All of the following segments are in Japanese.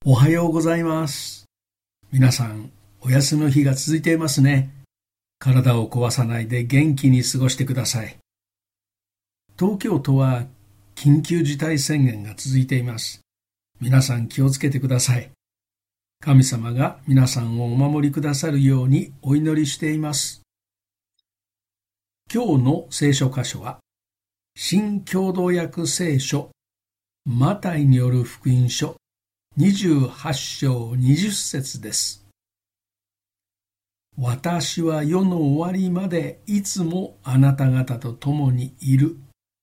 おはようございます。皆さん、お休みの日が続いていますね。体を壊さないで元気に過ごしてください。東京都は緊急事態宣言が続いています。皆さん気をつけてください。神様が皆さんをお守りくださるようにお祈りしています。今日の聖書箇所は、新共同訳聖書、マタイによる福音書、28章20節です。私は世の終わりまでいつもあなた方と共にいる。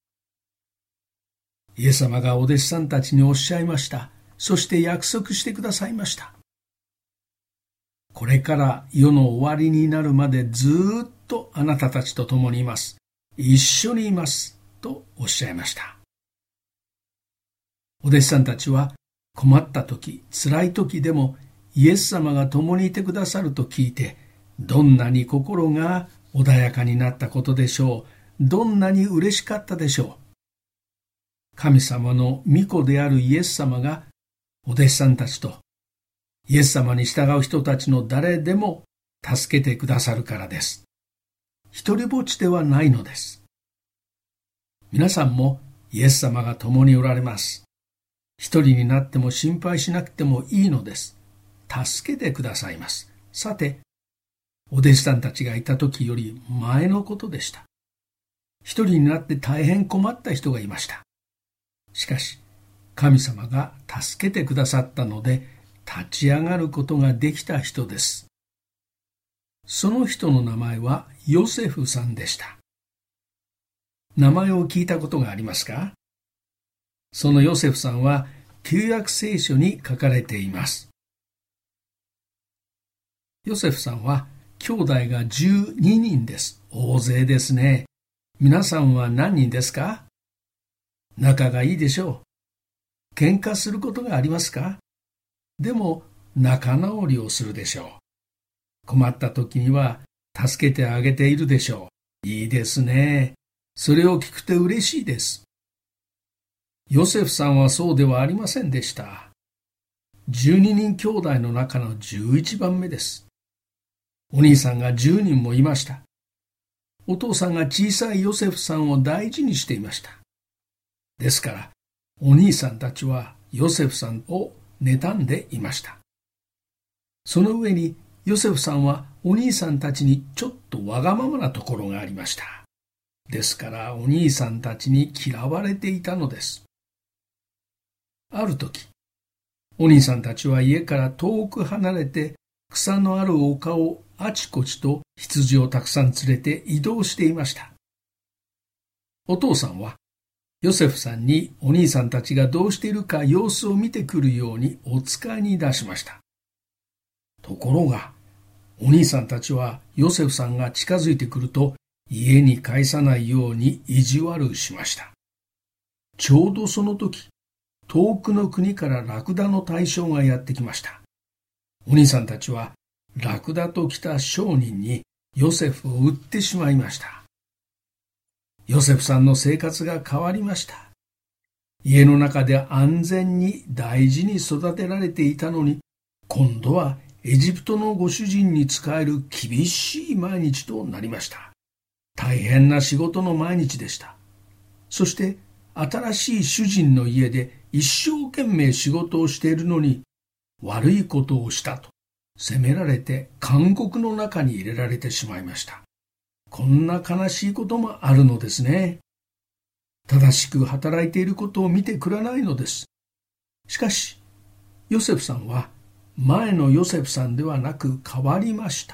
イエス様がお弟子さんたちにおっしゃいました。そして約束してくださいました。これから世の終わりになるまでずっとあなたたちと共にいます。一緒にいます。とおっしゃいました。お弟子さんたちは困った時、辛い時でもイエス様が共にいてくださると聞いて、どんなに心が穏やかになったことでしょう。どんなに嬉しかったでしょう。神様の御子であるイエス様がお弟子さんたちとイエス様に従う人たちの誰でも助けてくださるからです。一人ぼっちではないのです。皆さんもイエス様が共におられます。一人になっても心配しなくてもいいのです。助けてくださいます。さて、お弟子さんたちがいた時より前のことでした。一人になって大変困った人がいました。しかし、神様が助けてくださったので、立ち上がることができた人です。その人の名前はヨセフさんでした。名前を聞いたことがありますか？そのヨセフさんは旧約聖書に書かれています。ヨセフさんは兄弟が12人です。大勢ですね。皆さんは何人ですか？仲がいいでしょう。喧嘩することがありますか？でも仲直りをするでしょう。困った時には助けてあげているでしょう。いいですね。それを聞くと嬉しいです。ヨセフさんはそうではありませんでした。12人兄弟の中の11番目です。お兄さんが10人もいました。お父さんが小さいヨセフさんを大事にしていました。ですから、お兄さんたちはヨセフさんを妬んでいました。その上にヨセフさんはお兄さんたちにちょっとわがままなところがありました。ですからお兄さんたちに嫌われていたのです。ある時、お兄さんたちは家から遠く離れて草のある丘をあちこちと羊をたくさん連れて移動していました。お父さんはヨセフさんにお兄さんたちがどうしているか様子を見てくるようにお使いに出しました。ところが、お兄さんたちはヨセフさんが近づいてくると家に帰さないように意地悪しました。ちょうどその時、遠くの国からラクダの大将がやってきました。お兄さんたちはラクダと来た商人にヨセフを売ってしまいました。ヨセフさんの生活が変わりました。家の中で安全に大事に育てられていたのに、今度はエジプトのご主人に仕える厳しい毎日となりました。大変な仕事の毎日でした。そして新しい主人の家で一生懸命仕事をしているのに、悪いことをしたと責められて監獄の中に入れられてしまいました。こんな悲しいこともあるのですね。正しく働いていることを見てくれないのです。しかし、ヨセフさんは前のヨセフさんではなく変わりました。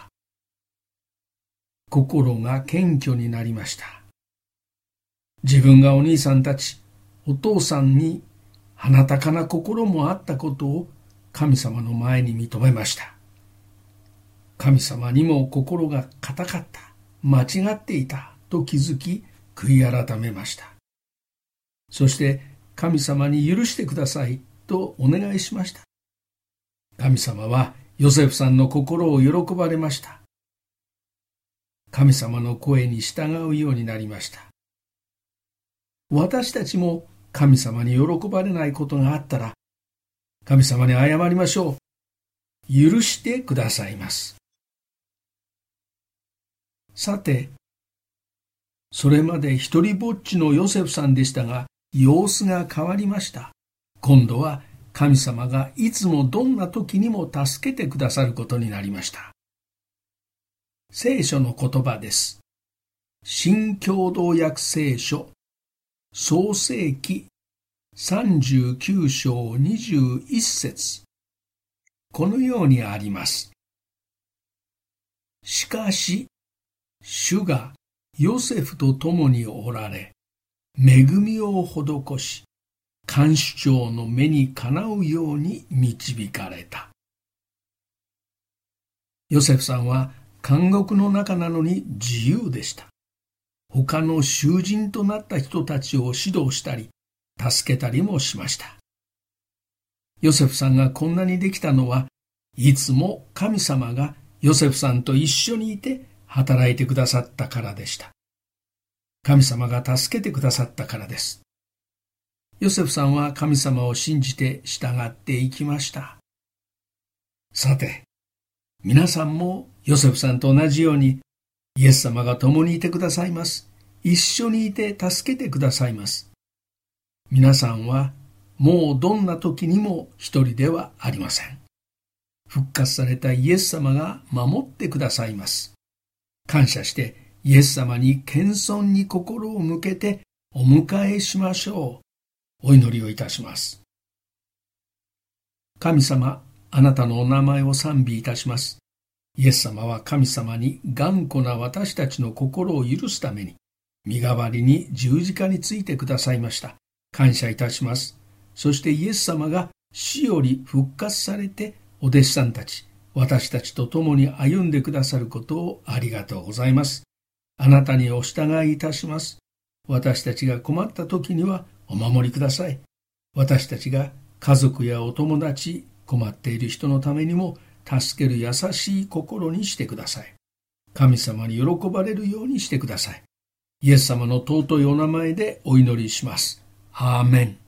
心が謙虚になりました。自分がお兄さんたち、お父さんに鼻高な心もあったことを神様の前に認めました。神様にも心が固かった、間違っていたと気づき、悔い改めました。そして神様に許してくださいとお願いしました。神様はヨセフさんの心を喜ばれました。神様の声に従うようになりました。私たちも神様に喜ばれないことがあったら、 神様に謝りましょう。許してくださいます。さて、それまで一人ぼっちのヨセフさんでしたが、様子が変わりました。今度は神様がいつもどんな時にも助けてくださることになりました。聖書の言葉です。新共同訳聖書、創世記39章21節。このようにあります。しかし、主がヨセフと共におられ、恵みを施し、看守長の目にかなうように導かれた。ヨセフさんは監獄の中なのに自由でした。他の囚人となった人たちを指導したり、助けたりもしました。ヨセフさんがこんなにできたのは、いつも神様がヨセフさんと一緒にいて働いてくださったからでした。神様が助けてくださったからです。ヨセフさんは神様を信じて従っていきました。さて、皆さんもヨセフさんと同じように、イエス様が共にいてくださいます。一緒にいて助けてくださいます。皆さんはもうどんな時にも一人ではありません。復活されたイエス様が守ってくださいます。感謝してイエス様に謙遜に心を向けてお迎えしましょう。お祈りをいたします。神様、あなたのお名前を賛美いたします。イエス様は神様に頑固な私たちの心を許すために、身代わりに十字架についてくださいました。感謝いたします。そしてイエス様が死より復活されて、お弟子さんたち、私たちと共に歩んでくださることをありがとうございます。あなたにお従いいたします。私たちが困った時にはお守りください。私たちが家族やお友達、困っている人のためにも助ける優しい心にしてください。神様に喜ばれるようにしてください。イエス様の尊いお名前でお祈りします。アーメン。